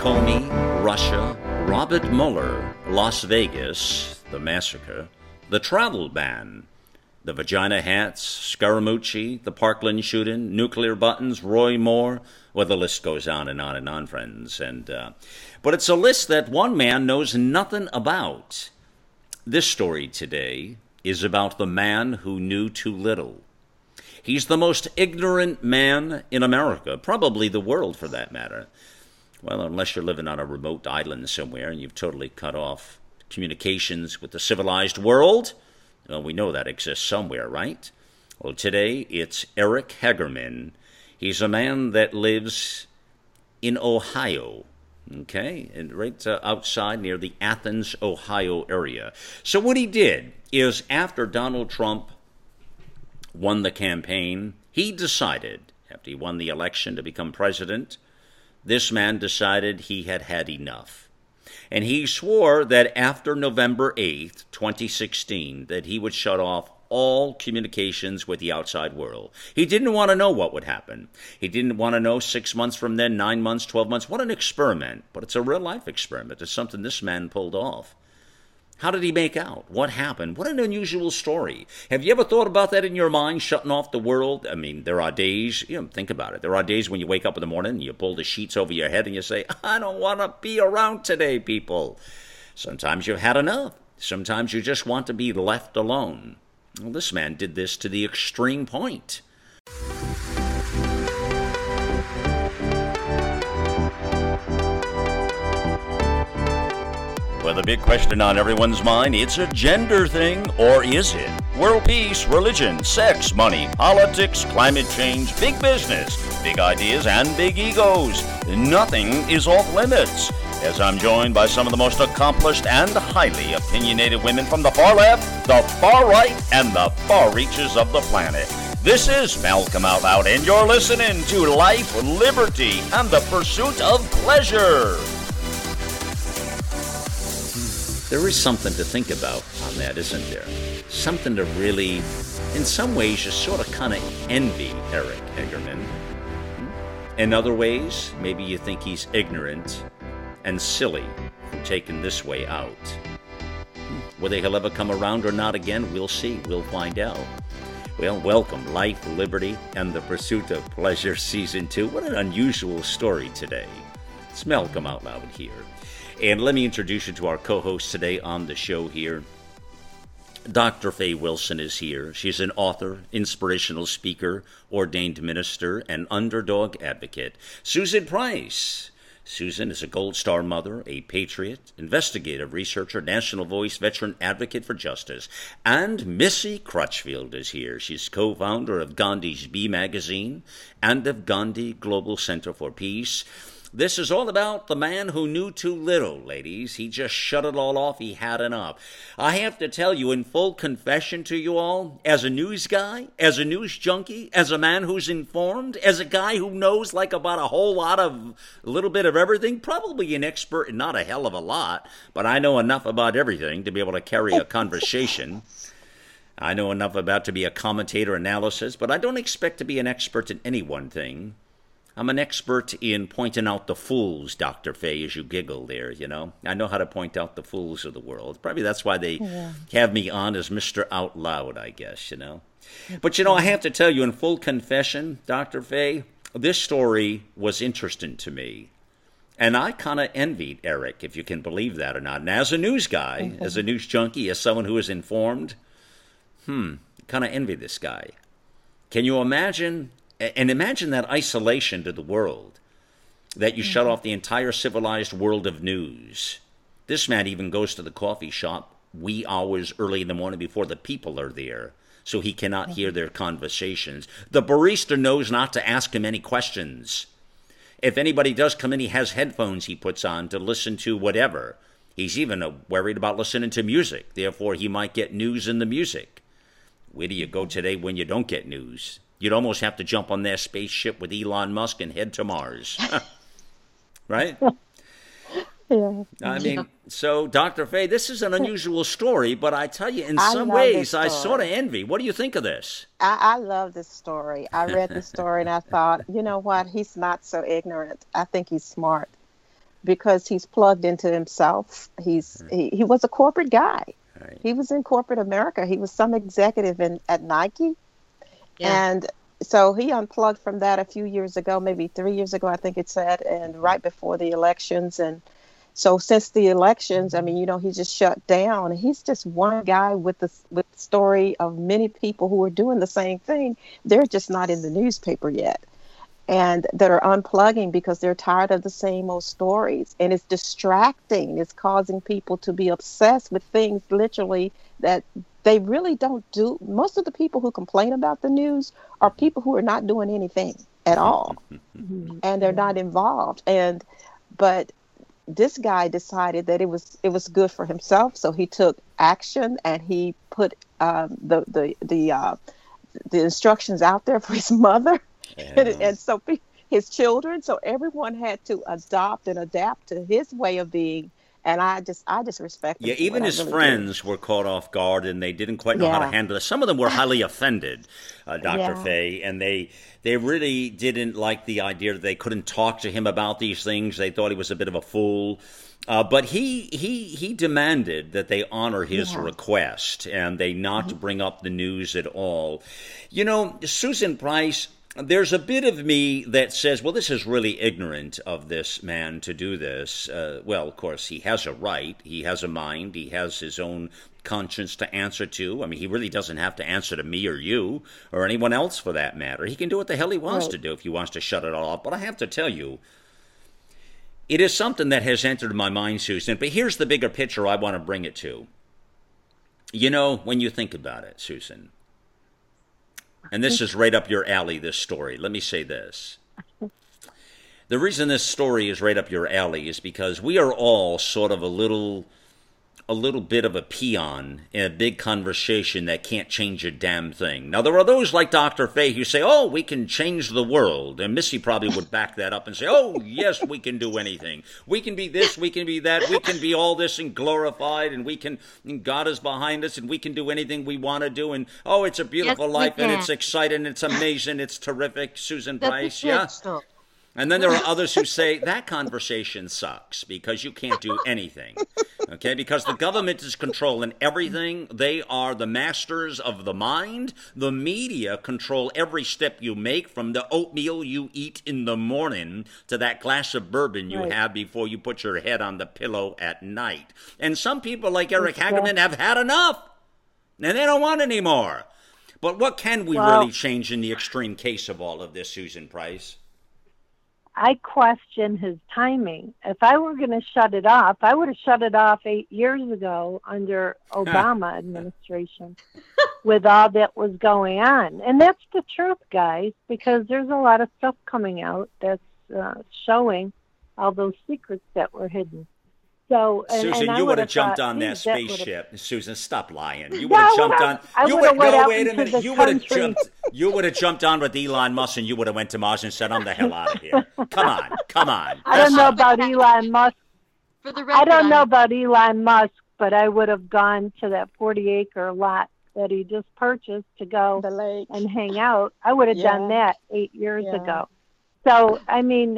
Comey, Russia, Robert Mueller, Las Vegas, the massacre, the travel ban, the vagina hats, Scaramucci, the Parkland shooting, nuclear buttons, Roy Moore. Well, the list goes on and on and on, friends. But it's a list that one man knows nothing about. This story today is about the man who knew too little. He's the most ignorant man in America, probably the world for that matter. Well, unless you're living on a remote island somewhere and you've totally cut off communications with the civilized world. Well, we know that exists somewhere, right? Well, today it's Eric Hagerman. He's a man that lives in Ohio, okay, and right outside near the Athens, Ohio area. So what he did is after Donald Trump won the campaign, he decided, after he won the election to become president, this man decided he had had enough. And he swore that after November 8th, 2016, that he would shut off all communications with the outside world. He didn't want to know what would happen. He didn't want to know 6 months from then, 9 months, 12 months. What an experiment. But it's a real-life experiment. It's something this man pulled off. How did he make out? What happened? What an unusual story. Have you ever thought about that in your mind, shutting off the world? I mean, there are days, think about it. There are days when you wake up in the morning and you pull the sheets over your head and you say, I don't want to be around today, people. Sometimes you've had enough. Sometimes you just want to be left alone. Well, this man did this to the extreme point. Well, the big question on everyone's mind, it's a gender thing, or is it? World peace, religion, sex, money, politics, climate change, big business, big ideas, and big egos. Nothing is off limits. As I'm joined by some of the most accomplished and highly opinionated women from the far left, the far right, and the far reaches of the planet. This is Malcolm Out Loud, and you're listening to Life, Liberty, and the Pursuit of Pleasure. There is something to think about on that, isn't there? Something to really, in some ways, you sort of kind of envy Eric Hagerman. In other ways, maybe you think he's ignorant and silly for taking this way out. Whether he'll ever come around or not again, we'll see. We'll find out. Well, welcome, Life, Liberty, and the Pursuit of Pleasure, Season 2. What an unusual story today. It's Malcolm Out Loud here. And let me introduce you to our co-host today on the show here. Dr. Faye Wilson is here. She's an author, inspirational speaker, ordained minister, and underdog advocate. Susan Price. Susan is a Gold Star mother, a patriot, investigative researcher, national voice, veteran advocate for justice. And Missy Crutchfield is here. She's co-founder of Gandhi's Bee magazine and of Gandhi Global Center for Peace. This is all about the man who knew too little, ladies. He just shut it all off. He had enough. I have to tell you, in full confession to you all, as a news guy, as a news junkie, as a man who's informed, as a guy who knows like about a little bit of everything, probably an expert in not a hell of a lot, but I know enough about everything to be able to carry a conversation. I know enough about to be a commentator analysis, but I don't expect to be an expert in any one thing. I'm an expert in pointing out the fools, Dr. Faye, as you giggle there, I know how to point out the fools of the world. Probably that's why they have me on as Mr. Out Loud, I guess, But, I have to tell you in full confession, Dr. Faye, this story was interesting to me. And I kind of envied Eric, if you can believe that or not. And as a news guy, as a news junkie, as someone who is informed, kind of envy this guy. Can you imagine... And imagine that isolation to the world, that you shut off the entire civilized world of news. This man even goes to the coffee shop wee hours early in the morning before the people are there, so he cannot hear their conversations. The barista knows not to ask him any questions. If anybody does come in, he has headphones he puts on to listen to whatever. He's even worried about listening to music. Therefore, he might get news in the music. Where do you go today when you don't get news? You'd almost have to jump on their spaceship with Elon Musk and head to Mars. Right? Yeah. I mean, so, Dr. Faye, this is an unusual story, but I tell you, in some ways, I sort of envy. What do you think of this? I love this story. I read the story and I thought, you know what? He's not so ignorant. I think he's smart. because he's plugged into himself. He was a corporate guy. Right. He was in corporate America. He was some executive at Nike. Yeah. And so he unplugged from that a few years ago, maybe 3 years ago, I think it said, and right before the elections. And so since the elections, I mean, he just shut down. He's just one guy with the story of many people who are doing the same thing. They're just not in the newspaper yet. And that are unplugging because they're tired of the same old stories. And it's distracting. It's causing people to be obsessed with things literally that they really don't do. Most of the people who complain about the news are people who are not doing anything at all. And they're not involved. But this guy decided that it was good for himself. So he took action and he put the instructions out there for his mother. And so his children, so everyone had to adopt and adapt to his way of being. And I just respect him. Yeah, even his friends were caught off guard, and they didn't quite know how to handle it. Some of them were highly offended, Dr. Faye, and they really didn't like the idea that they couldn't talk to him about these things. They thought he was a bit of a fool. But he demanded that they honor his request, and they not bring up the news at all. Susan Price, there's a bit of me that says, well, this is really ignorant of this man to do this. Well, of course, he has a right. He has a mind. He has his own conscience to answer to. I mean, he really doesn't have to answer to me or you or anyone else for that matter. He can do what the hell he wants to do if he wants to shut it all off. But I have to tell you, it is something that has entered my mind, Susan. But here's the bigger picture I want to bring it to. When you think about it, Susan, and this is right up your alley, this story. Let me say this. The reason this story is right up your alley is because we are all sort of a little bit of a peon in a big conversation that can't change a damn thing. Now, there are those like Dr. Faye who say, oh, we can change the world. And Missy probably would back that up and say, oh, yes, we can do anything. We can be this, we can be that, we can be all this and glorified, and God is behind us, and we can do anything we want to do. And, oh, it's a beautiful life, and it's exciting, it's amazing, it's terrific, Susan Price. Yeah. And then there are others who say that conversation sucks because you can't do anything, okay? Because the government is controlling everything. They are the masters of the mind. The media control every step you make, from the oatmeal you eat in the morning to that glass of bourbon you have before you put your head on the pillow at night. And some people like Eric Hagerman have had enough, and they don't want any more. But what can we really change in the extreme case of all of this, Susan Price? I question his timing. If I were going to shut it off, I would have shut it off 8 years ago under Obama administration with all that was going on. And that's the truth, guys, because there's a lot of stuff coming out that's showing all those secrets that were hidden. So, Susan, you would have jumped on that spaceship. Susan, stop lying. You would have jumped on. Wait a minute. You would have jumped on with Elon Musk, and you would have went to Mars and said, "I'm the hell out of here." Come on. I don't know about Elon Musk. I don't know about Elon Musk, but I would have gone to that 40-acre lot that he just purchased to go and hang out. I would have done that 8 years ago. So, I mean,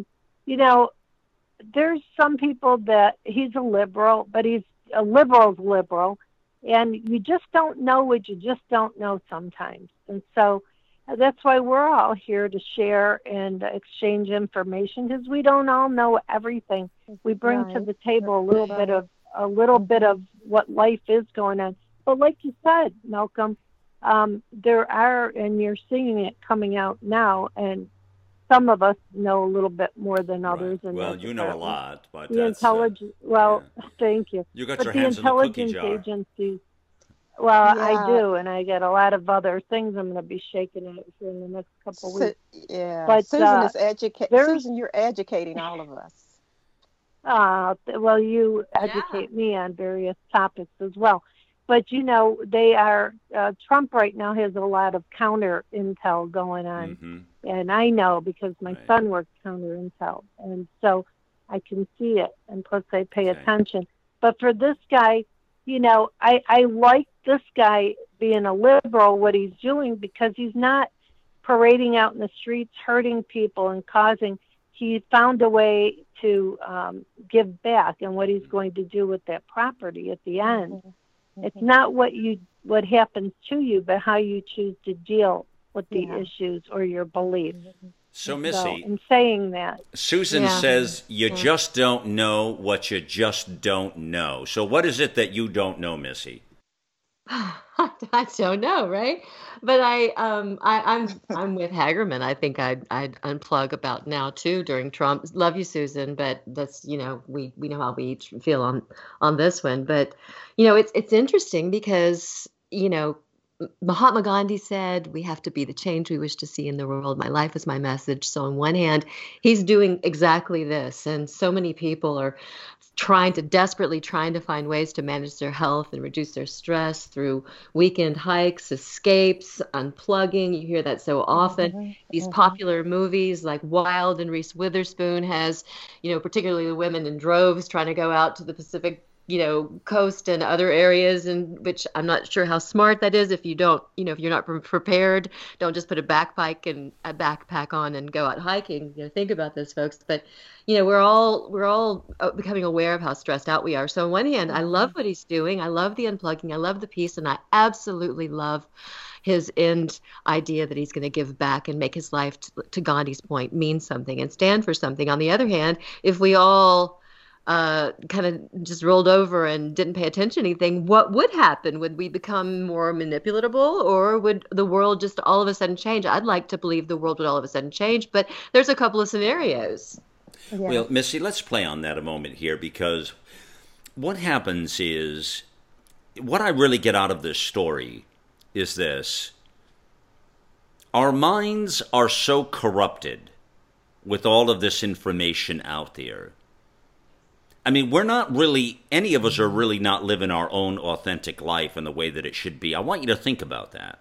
there's some people that he's a liberal, but he's a liberal's liberal, and you just don't know what you just don't know sometimes. And so that's why we're all here to share and exchange information, because we don't all know everything. We bring to the table a little bit of what life is going on. But like you said, Malcolm, there are, and you're seeing it coming out now, and some of us know a little bit more than others. Right. Well, you know a lot, but the intelligence. Thank you. You got your hands in the cookie jar. Agencies. Well, I do, and I get a lot of other things I'm going to be shaking at here in the next couple of weeks. Yeah, but Susan is educating. Susan, you're educating all of us. Well, you educate me on various topics as well. But, they are, Trump right now has a lot of counter intel going on. Mm-hmm. And I know because my son works counter intel. And so I can see it. And plus I pay attention. But for this guy, I like this guy being a liberal, what he's doing, because he's not parading out in the streets, hurting people and causing. he found a way to give back and what he's going to do with that property at the end. Mm-hmm. It's not what happens to you, but how you choose to deal with the issues or your beliefs. So, Missy, in saying that, Susan says you just don't know what you just don't know. So what is it that you don't know, Missy? I don't know, right? But I'm with Hagerman. I think I'd unplug about now too during Trump. Love you, Susan, but that's we know how we each feel on this one. But it's interesting because Mahatma Gandhi said, we have to be the change we wish to see in the world. My life is my message. So on one hand, he's doing exactly this. And so many people are desperately trying to find ways to manage their health and reduce their stress through weekend hikes, escapes, unplugging. You hear that so often. Mm-hmm. These popular movies like Wild and Reese Witherspoon has, particularly the women in droves trying to go out to the Pacific coast and other areas, and which I'm not sure how smart that is. If you don't, if you're not prepared, don't just put a backpack on and go out hiking. Think about this, folks. But we're all becoming aware of how stressed out we are. So on one hand, I love what he's doing. I love the unplugging. I love the peace, and I absolutely love his end idea that he's going to give back and make his life, to Gandhi's point, mean something and stand for something. On the other hand, if we all kind of just rolled over and didn't pay attention to anything, what would happen? Would we become more manipulatable, or would the world just all of a sudden change? I'd like to believe the world would all of a sudden change, but there's a couple of scenarios. Yeah. Well, Missy, let's play on that a moment here, because what happens is, what I really get out of this story is this. Our minds are so corrupted with all of this information out there. I mean, any of us are really not living our own authentic life in the way that it should be. I want you to think about that.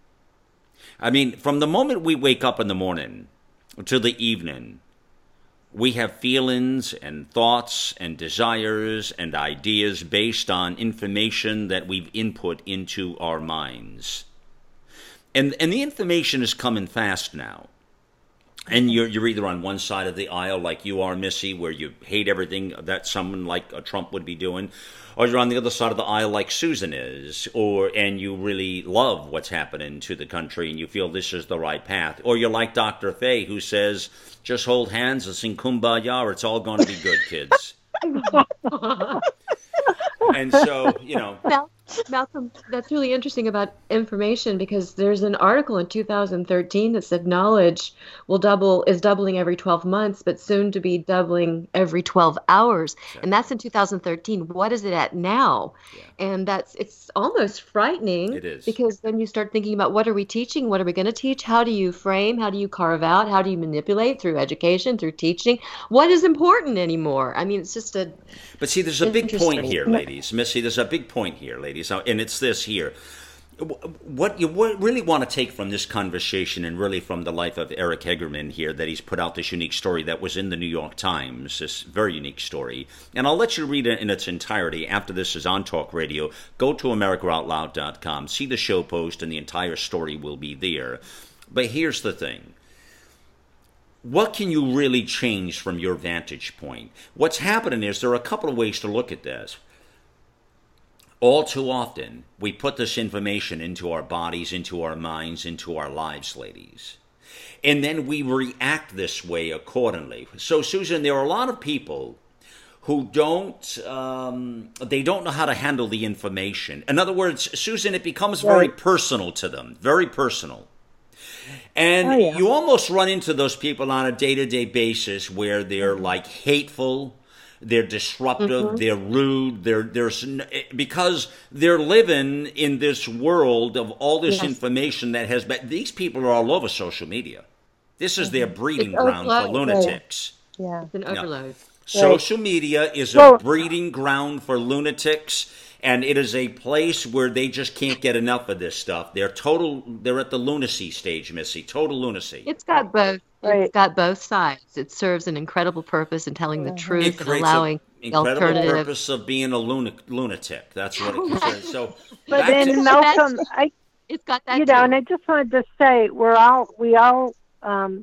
I mean, from the moment we wake up in the morning to the evening, we have feelings and thoughts and desires and ideas based on information that we've input into our minds. And the information is coming fast now. And you're either on one side of the aisle like you are, Missy, where you hate everything that someone like Trump would be doing, or you're on the other side of the aisle like Susan is, and you really love what's happening to the country and you feel this is the right path. Or you're like Dr. Faye, who says, just hold hands and sing Kumbaya, or it's all going to be good, kids. And so, Malcolm, that's really interesting about information, because there's an article in 2013 that said knowledge is doubling every 12 months, but soon to be doubling every 12 hours. Sure. And that's in 2013. What is it at now? Yeah. And it's almost frightening. It is. Because then you start thinking about, what are we teaching? What are we going to teach? How do you frame? How do you carve out? How do you manipulate through education, through teaching? What is important anymore? I mean, it's just But see, there's a big point here, ladies. Missy, there's a big point here, ladies. And it's this here. What you really want to take from this conversation, and really from the life of Eric Hegerman here, that he's put out this unique story that was in the New York Times, this very unique story. And I'll let you read it in its entirety after this is on Talk Radio. Go to AmericaOutloud.com, see the show post, and the entire story will be there. But here's the thing. What can you really change from your vantage point? What's happening is there are a couple of ways to look at this. All too often, we put this information into our bodies, into our minds, into our lives, ladies. And then we react this way accordingly. So, Susan, there are a lot of people who don't know how to handle the information. In other words, Susan, it becomes very personal to them, very personal. And you almost run into those people on a day-to-day basis where they're like hateful, they're disruptive, they're rude, because they're living in this world of all this information that has been, these people are all over social media. This is their breeding ground for lunatics. Yeah, it's an overload. Social media is a breeding ground for lunatics, and it is a place where they just can't get enough of this stuff. They're at the lunacy stage, Missy, total lunacy. It's got both. Right. It's got both sides. It serves an incredible purpose in telling the truth and allowing the alternative. Incredible purpose of being a lunatic. That's what it concerns. So, but then Malcolm, it's got that. And I just wanted to say, we all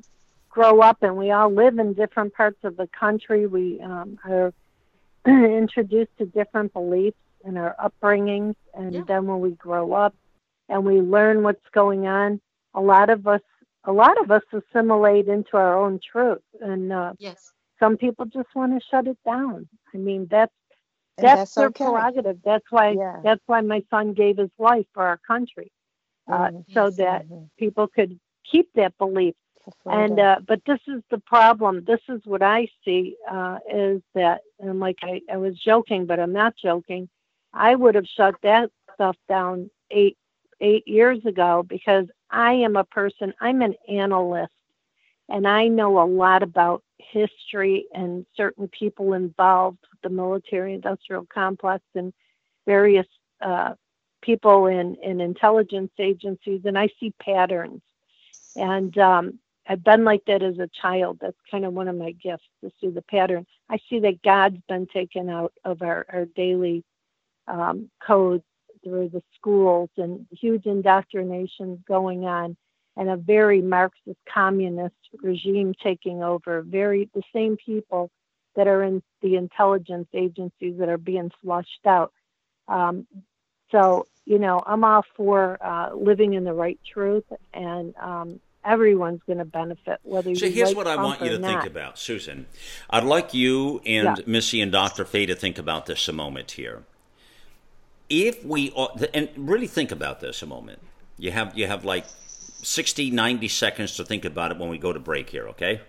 grow up and we all live in different parts of the country. We are introduced to different beliefs in our upbringings, and then when we grow up and we learn what's going on, a lot of us assimilate into our own truth, and some people just want to shut it down. I mean, that's their okay. prerogative. That's why my son gave his life for our country, so that people could keep that belief. And but this is the problem. This is what I see is that, and like I was joking, but I'm not joking. I would have shut that stuff down eight years ago, because I am a person. I'm an analyst, and I know a lot about history and certain people involved with the military-industrial complex and various people in intelligence agencies, and I see patterns. And I've been like that as a child. That's kind of one of my gifts, to see the pattern. I see that God's been taken out of our daily codes through the schools, and huge indoctrination going on, and a very Marxist communist regime taking over. The same people that are in the intelligence agencies that are being flushed out. So, I'm all for living in the right truth, and everyone's going to benefit, whether so you here's like what I Trump want you or to not. think about, Susan. I'd like you and Missy and Dr. Faye to think about this a moment here. If we, and really think about this a moment. You have like 60, 90 seconds to think about it when we go to break here, okay?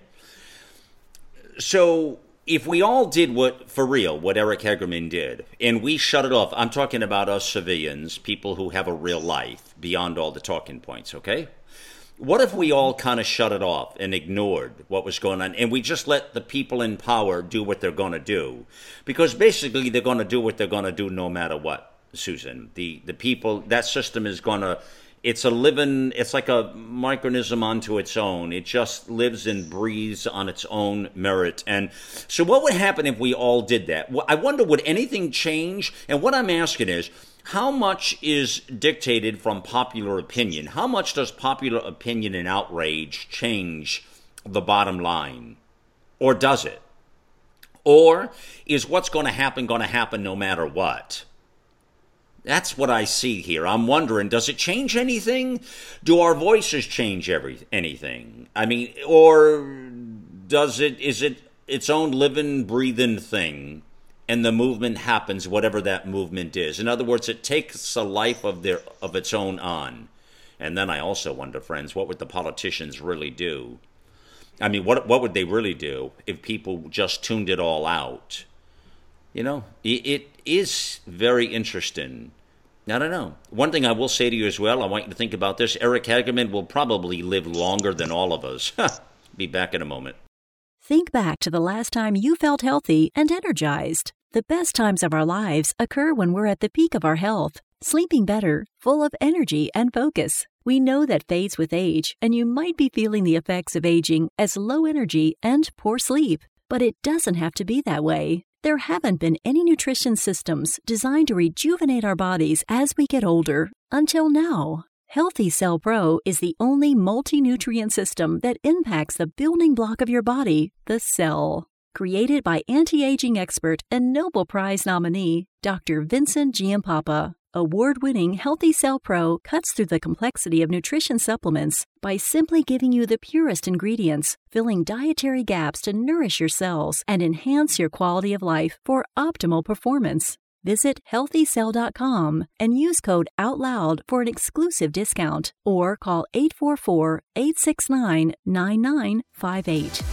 So if we all did what Eric Hagerman did, and we shut it off, I'm talking about us civilians, people who have a real life beyond all the talking points, okay? What if we all kind of shut it off and ignored what was going on, and we just let the people in power do what they're going to do? Because basically they're going to do what they're going to do no matter what, Susan. The people, that system is going to, it's like a micronism unto its own. It just lives and breathes on its own merit. And so what would happen if we all did that? I wonder, would anything change? And what I'm asking is, how much is dictated from popular opinion? How much does popular opinion and outrage change the bottom line? Or does it? Or is what's going to happen no matter what? That's what I see here. I'm wondering, does it change anything? Do our voices change anything? I mean, or is it its own living, breathing thing, and the movement happens, whatever that movement is? In other words, it takes a life of its own on. And then I also wonder, friends, what would the politicians really do? I mean, what would they really do if people just tuned it all out? It is very interesting. I don't know. One thing I will say to you as well, I want you to think about this. Eric Hagerman will probably live longer than all of us. Be back in a moment. Think back to the last time you felt healthy and energized. The best times of our lives occur when we're at the peak of our health, sleeping better, full of energy and focus. We know that fades with age, and you might be feeling the effects of aging as low energy and poor sleep. But it doesn't have to be that way. There haven't been any nutrition systems designed to rejuvenate our bodies as we get older until now. Healthy Cell Pro is the only multi-nutrient system that impacts the building block of your body, the cell. Created by anti-aging expert and Nobel Prize nominee, Dr. Vincent Giampapa. Award-winning Healthy Cell Pro cuts through the complexity of nutrition supplements by simply giving you the purest ingredients, filling dietary gaps to nourish your cells and enhance your quality of life for optimal performance. Visit healthycell.com and use code OUTLOUD for an exclusive discount, or call 844-869-9958.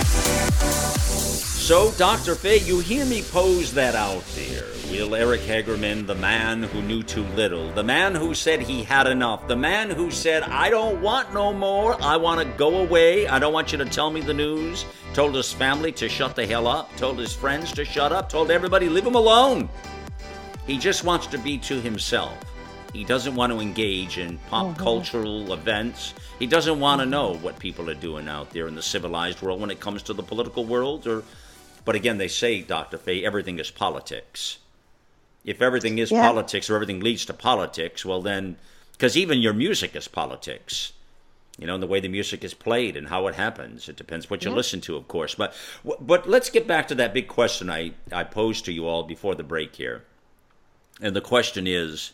So, Dr. Faye, you hear me pose that out there. Will Eric Hagerman, the man who knew too little, the man who said he had enough, the man who said, I don't want no more, I want to go away, I don't want you to tell me the news, told his family to shut the hell up, told his friends to shut up, told everybody, leave him alone. He just wants to be to himself. He doesn't want to engage in pop cultural events. He doesn't want to know what people are doing out there in the civilized world when it comes to the political world. But again, they say, Dr. Faye, everything is politics. If everything is politics, or everything leads to politics, well then, because even your music is politics. And the way the music is played and how it happens. It depends what you Yeah. listen to, of course. But let's get back to that big question I posed to you all before the break here. And the question is,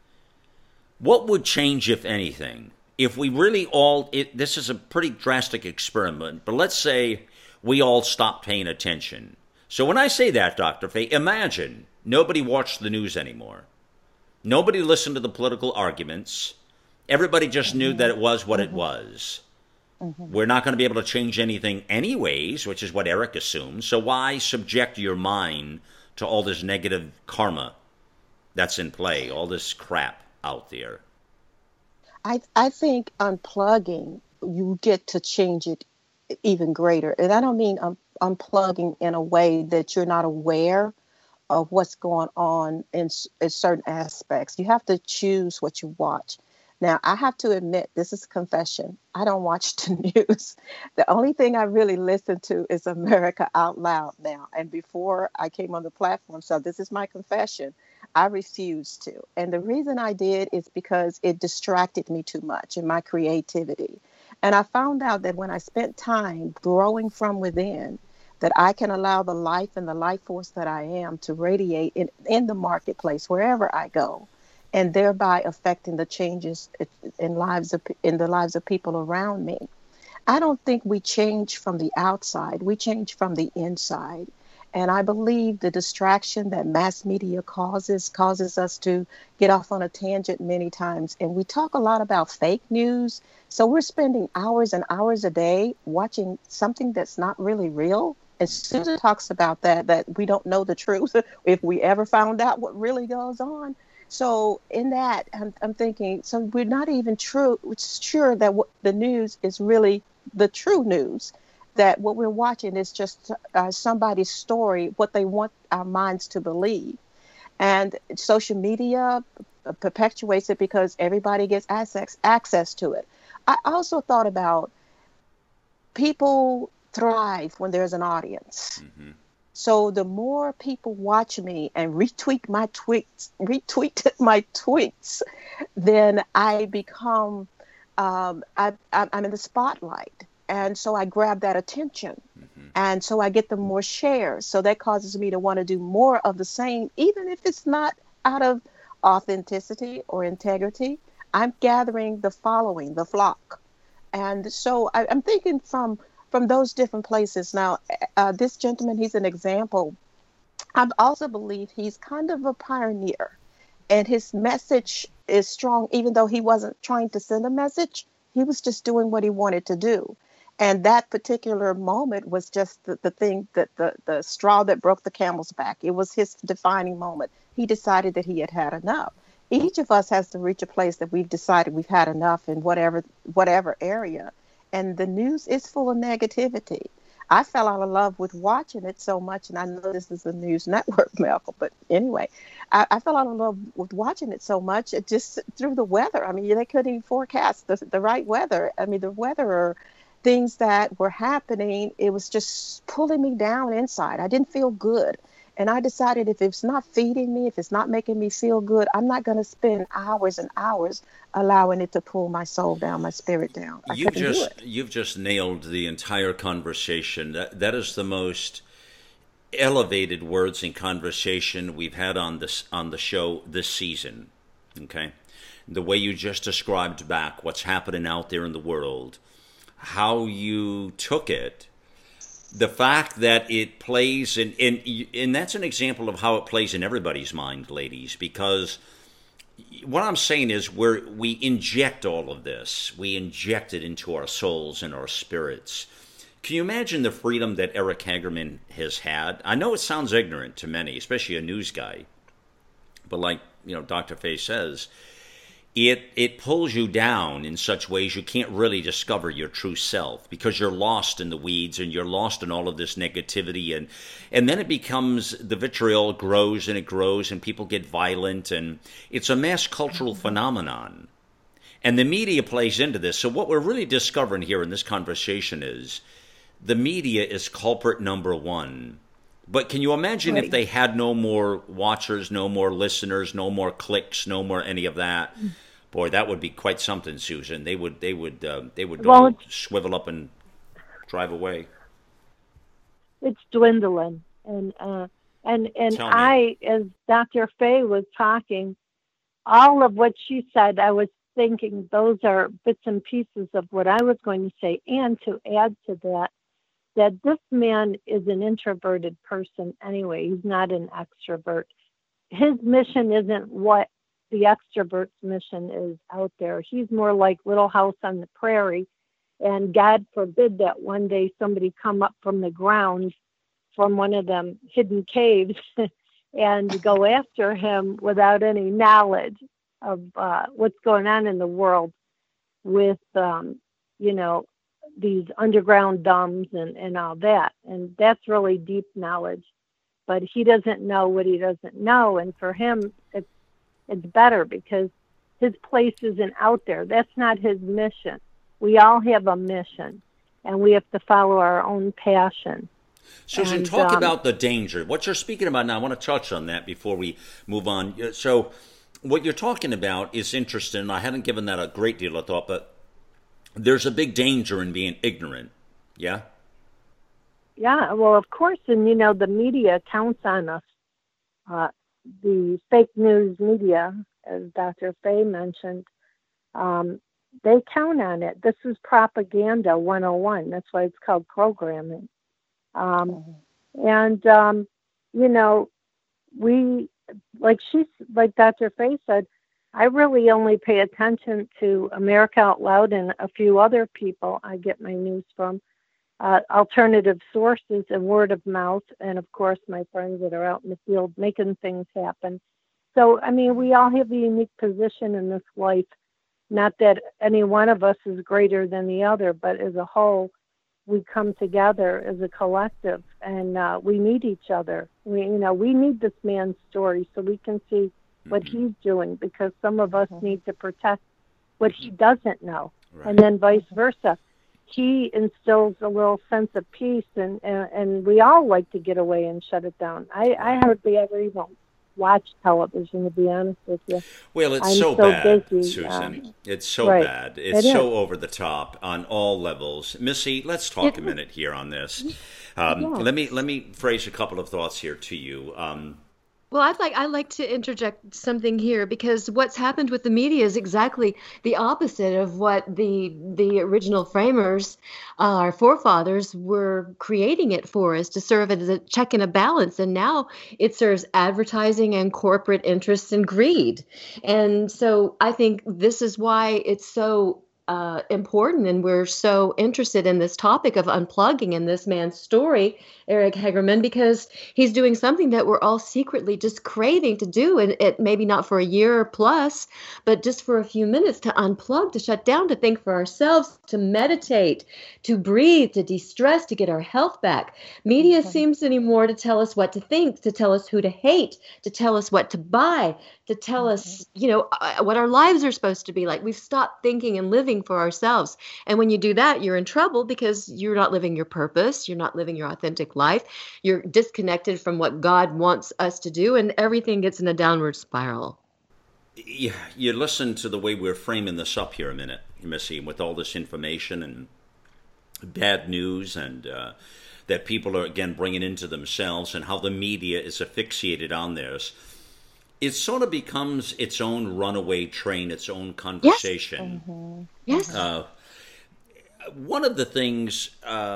what would change, if anything, if we really this is a pretty drastic experiment, but let's say we all stopped paying attention. So when I say that, Dr. Faye, imagine nobody watched the news anymore. Nobody listened to the political arguments. Everybody just knew that it was what it was. We're not going to be able to change anything anyways, which is what Eric assumes. So why subject your mind to all this negative karma that's in play, all this crap out there? I think unplugging, you get to change it even greater. And I don't mean unplugging in a way that you're not aware of what's going on in certain aspects. You have to choose what you watch. Now, I have to admit, this is a confession. I don't watch the news. The only thing I really listen to is America Out Loud now. And before I came on the platform, so this is my confession, I refused to. And the reason I did is because it distracted me too much in my creativity. And I found out that when I spent time growing from within, that I can allow the life and the life force that I am to radiate in the marketplace, wherever I go, and thereby affecting the changes in the lives of people around me. I don't think we change from the outside. We change from the inside. And I believe the distraction that mass media causes us to get off on a tangent many times. And we talk a lot about fake news. So we're spending hours and hours a day watching something that's not really real. And Susan talks about that we don't know the truth if we ever found out what really goes on. So in that, I'm thinking, so we're not even sure that the news is really the true news, that what we're watching is just somebody's story, what they want our minds to believe. And social media perpetuates it because everybody gets access to it. I also thought about people thrive when there's an audience. Mm-hmm. So the more people watch me and retweet my tweets, then I become, I'm in the spotlight. And so I grab that attention. Mm-hmm. And so I get the more shares. So that causes me to want to do more of the same, even if it's not out of authenticity or integrity. I'm gathering the following, the flock. And so I'm thinking from those different places. Now, this gentleman, he's an example. I also believe he's kind of a pioneer, and his message is strong, even though he wasn't trying to send a message. He was just doing what he wanted to do. And that particular moment was just the thing, that the straw that broke the camel's back. It was his defining moment. He decided that he had had enough. Each of us has to reach a place that we've decided we've had enough in whatever area. And the news is full of negativity. I fell out of love with watching it so much, and I know this is a news network, Malcolm, but anyway, I fell out of love with watching it so much, just through the weather. I mean, they couldn't even forecast the right weather. I mean, the weather or things that were happening, it was just pulling me down inside. I didn't feel good. And I decided if it's not feeding me, if it's not making me feel good, I'm not going to spend hours and hours allowing it to pull my soul down, my spirit down. You've just nailed the entire conversation. That is the most elevated words in conversation we've had on the show this season. Okay, the way you just described back what's happening out there in the world, how you took it. The fact that it plays, and that's an example of how it plays in everybody's mind, ladies, because what I'm saying is we inject all of this. We inject it into our souls and our spirits. Can you imagine the freedom that Eric Hagerman has had? I know it sounds ignorant to many, especially a news guy, but like Dr. Faye says, It pulls you down in such ways you can't really discover your true self because you're lost in the weeds and you're lost in all of this negativity. And then it becomes, the vitriol grows and people get violent, and it's a mass cultural phenomenon. And the media plays into this. So what we're really discovering here in this conversation is the media is culprit number one. But can you imagine if they had no more watchers, no more listeners, no more clicks, no more any of that? Boy, that would be quite something, Susan. They would Well, all swivel up and drive away. it's dwindling, and Tell me. as Dr. Faye was talking, all of what she said, I was thinking those are bits and pieces of what I was going to say. And to add to that, that this man is an introverted person anyway. He's not an extrovert. His mission isn't what the extrovert's mission is out there. He's more like Little House on the Prairie. And God forbid that one day somebody come up from the ground from one of them hidden caves and go after him without any knowledge of what's going on in the world with, these underground dumbs and all that. And that's really deep knowledge. But he doesn't know what he doesn't know. And for him, it's better because his place isn't out there. That's not his mission. We all have a mission, and we have to follow our own passion. Susan, And talk about the danger. What you're speaking about now, I want to touch on that before we move on. So what you're talking about is interesting. I hadn't given that a great deal of thought, but there's a big danger in being ignorant. Yeah? Yeah, well, of course, and the media counts on us. The fake news media, as Dr. Faye mentioned, they count on it. This is propaganda 101. That's why it's called programming. And we, like Dr. Faye said, I really only pay attention to America Out Loud and a few other people I get my news from. Alternative sources and word of mouth, and of course my friends that are out in the field making things happen. So, I mean, we all have a unique position in this life. Not that any one of us is greater than the other, but as a whole, we come together as a collective, and we need each other. We need this man's story so we can see what he's doing, because some of us need to protect what he doesn't know, Right. and then vice versa. He instills a little sense of peace, and we all like to get away and shut it down. I hardly ever even watch television, to be honest with you. Well, it's I'm so so bad, busy, Susan. It's so right. bad. It's It so is. over the top on all levels. Missy, let's talk a minute here on this. Yeah. Let me phrase a couple of thoughts here to you. Well, I'd like to interject something here, because what's happened with the media is exactly the opposite of what the original framers, our forefathers, were creating it for, is to serve as a check and a balance. And now it serves advertising and corporate interests and greed. And so I think this is why it's so important, and we're so interested in this topic of unplugging and this man's story, Eric Hagerman, because he's doing something that we're all secretly just craving to do, and it maybe not for a year or plus, but just for a few minutes, to unplug, to shut down, to think for ourselves, to meditate, to breathe, to de-stress, to get our health back. Media seems anymore to tell us what to think, to tell us who to hate, to tell us what to buy, to tell us, what our lives are supposed to be like. We've stopped thinking and living for ourselves. And when you do that, you're in trouble, because you're not living your purpose. You're not living your authentic life. You're disconnected from what God wants us to do, and everything gets in a downward spiral. You listen to the way we're framing this up here a minute, Missy, with all this information and bad news, and that people are, again, bringing into themselves, and how the media is asphyxiated on theirs. It sort of becomes its own runaway train, its own conversation. Yes. One of the things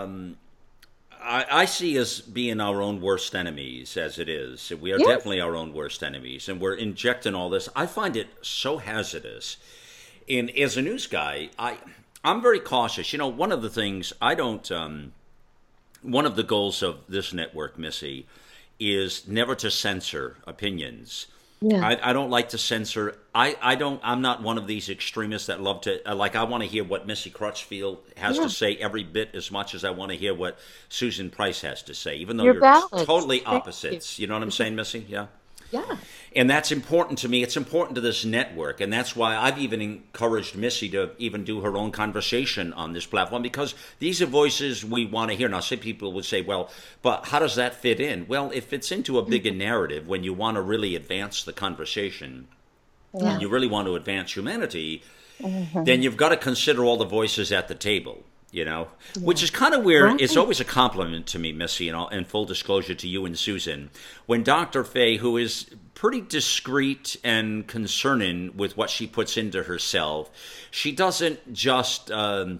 I see as being our own worst enemies, as it is. We are definitely our own worst enemies, and we're injecting all this. I find it so hazardous. And as a news guy, I'm very cautious. One of the things one of the goals of this network, Missy, is never to censor opinions. Yeah. I don't like to censor. I'm not one of these extremists that love to, I want to hear what Missy Crutchfield has to say every bit as much as I want to hear what Susan Price has to say, even though you're balanced. totally Thank opposites. You know what I'm saying, Missy? Yeah. Yeah. And that's important to me. It's important to this network. And that's why I've even encouraged Missy to even do her own conversation on this platform, because these are voices we want to hear. Now, some people would say, well, but how does that fit in? Well, it fits into a bigger narrative when you want to really advance the conversation. and you really want to advance humanity, then you've got to consider all the voices at the table, which is kind of where it's always a compliment to me, Missy, in full disclosure to you and Susan, when Dr. Faye, who is pretty discreet and concerning with what she puts into herself, she doesn't just...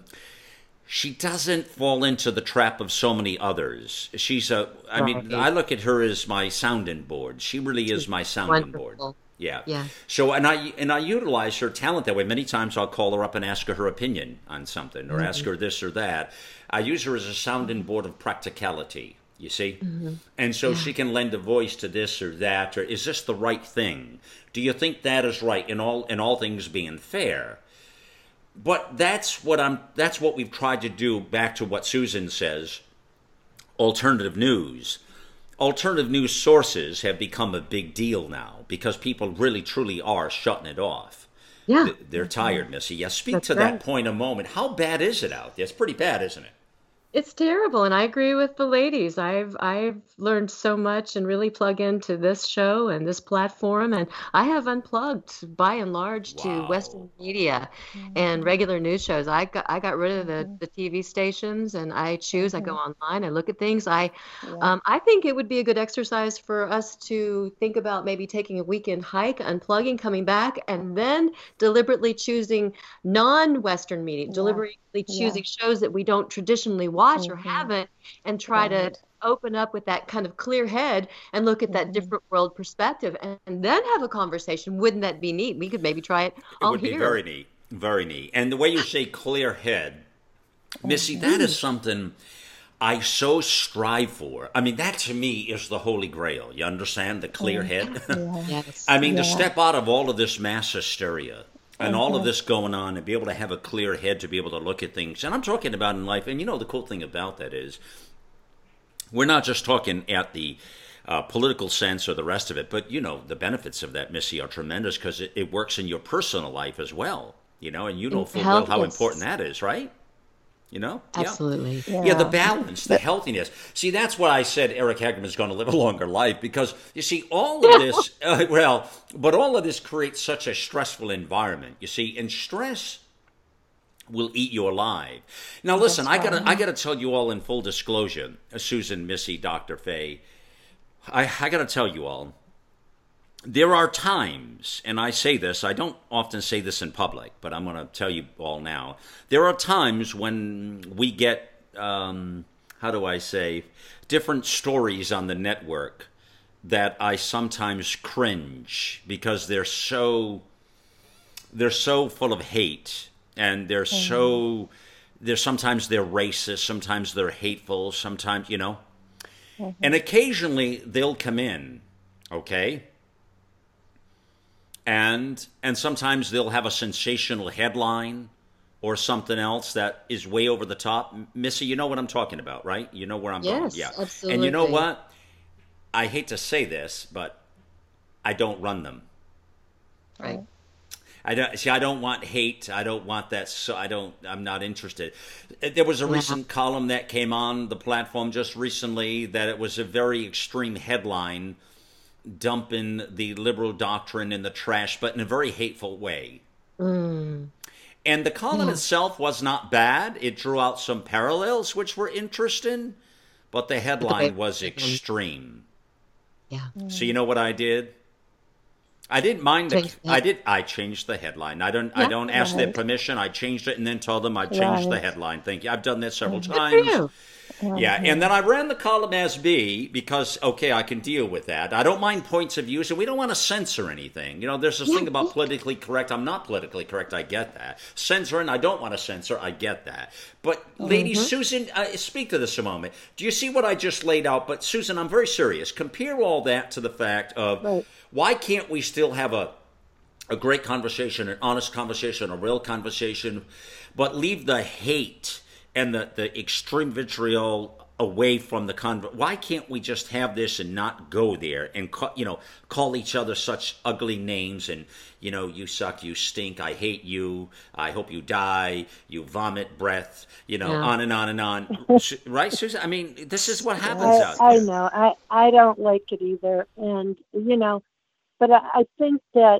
she doesn't fall into the trap of so many others. I look at her as my sounding board. She really is my sounding board. Yeah. So, and I utilize her talent that way. Many times I'll call her up and ask her opinion on something, or ask her this or that. I use her as a sounding board of practicality, you see? And so she can lend a voice to this or that, or is this the right thing? Do you think that is right, in all things being fair? But that's what we've tried to do, back to what Susan says, alternative news. Alternative news sources have become a big deal now because people really, truly are shutting it off. Yeah. They're tired, Missy. Yeah, speak to that point a moment. How bad is it out there? It's pretty bad, isn't it? It's terrible, and I agree with the ladies. I've learned so much and really plug into this show and this platform, and I have unplugged by and large to Western media and regular news shows. I got rid of the TV stations, and I choose. I go online. I look at things. I think it would be a good exercise for us to think about maybe taking a weekend hike, unplugging, coming back, and then deliberately choosing non-Western media, deliberately choosing shows that we don't traditionally watch or haven't, and try to open up with that kind of clear head and look at that different world perspective, and then have a conversation. Wouldn't that be neat? We could maybe try it all here. It would be very neat, very neat. And the way you say clear head, Missy, that is something I so strive for. I mean, that to me is the holy grail. You understand? The clear head? Yes. I mean, to step out of all of this mass hysteria and all of this going on, and be able to have a clear head to be able to look at things. And I'm talking about in life, and the cool thing about that is we're not just talking at the political sense or the rest of it, but, the benefits of that, Missy, are tremendous because it works in your personal life as well, and you know full well how important that is, right? Absolutely. Yeah, the balance, the healthiness. See, that's why I said Eric Hagerman is going to live a longer life, because you see, all of this, but all of this creates such a stressful environment. You see, and stress will eat you alive. Now, listen, I gotta tell you all in full disclosure, Susan, Missy, Dr. Faye, I gotta tell you all, there are times, and I say this, I don't often say this in public, but I'm going to tell you all now. There are times when we get, different stories on the network that I sometimes cringe because they're so full of hate, and sometimes they're racist, sometimes they're hateful, sometimes, and occasionally they'll come in, okay? And sometimes they'll have a sensational headline or something else that is way over the top. Missy, you know what I'm talking about, right? You know where I'm going. Yeah, absolutely. And you know what? I hate to say this, but I don't run them. Right. I don't want hate. I don't want that. So I'm not interested. There was a recent column that came on the platform just recently that it was a very extreme headline, dumping the liberal doctrine in the trash, but in a very hateful way. And the column itself was not bad. It drew out some parallels which were interesting, but the headline was extreme. Yeah. So you know what I did? I didn't mind I changed the headline. I don't ask their permission. I changed it and then told them I changed the headline. Thank you. I've done that several times. Yeah, and then I ran the column as B because, I can deal with that. I don't mind points of views, and we don't want to censor anything. There's this thing about politically correct. I'm not politically correct. I get that. Censoring, I don't want to censor. I get that. But, lady Susan, speak to this a moment. Do you see what I just laid out? But, Susan, I'm very serious. Compare all that to the fact of why can't we still have a great conversation, an honest conversation, a real conversation, but leave the hate and the extreme vitriol away from the why can't we just have this and not go there and call each other such ugly names and you suck, you stink, I hate you, I hope you die, you vomit breath, on and on and on. Right, Susan? I mean, this is what happens out there. I know. I don't like it either, and but I think that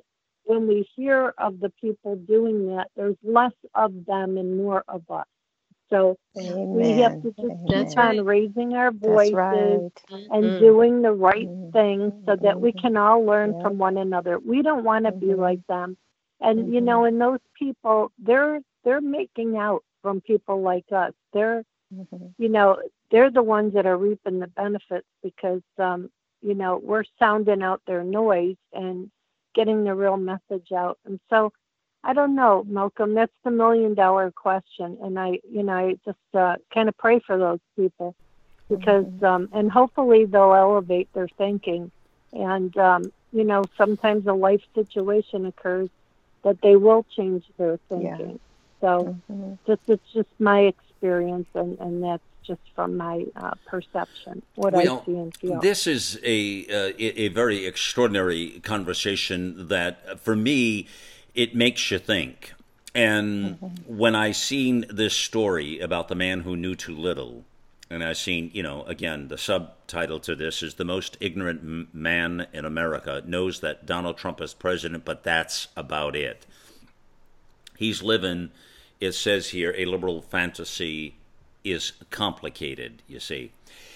when we hear of the people doing that, there's less of them and more of us. So we have to just That's keep on right. raising our That's voices right. and doing the right things so that we Mhm. can all learn Yep. from one another. We don't want to be Mhm. like them. And Mhm. and those people, they're making out from people like us. Mhm. You know, they're the ones that are reaping the benefits because we're sounding out their noise and getting the real message out. And so I don't know, Malcolm, that's the $1,000,000 question. And I just kind of pray for those people because, and hopefully they'll elevate their thinking. And, sometimes a life situation occurs that they will change their Yeah. thinking. So Mhm. it's just my experience, and that's just from my perception, what I Well, see and feel. this is a very extraordinary conversation that, for me, it makes you think. And when I seen this story about the man who knew too little, and I seen, again, the subtitle to this is "The Most Ignorant Man in America Knows That Donald Trump is President, but That's About It." He's living, it says here, a liberal fantasy is complicated, you see.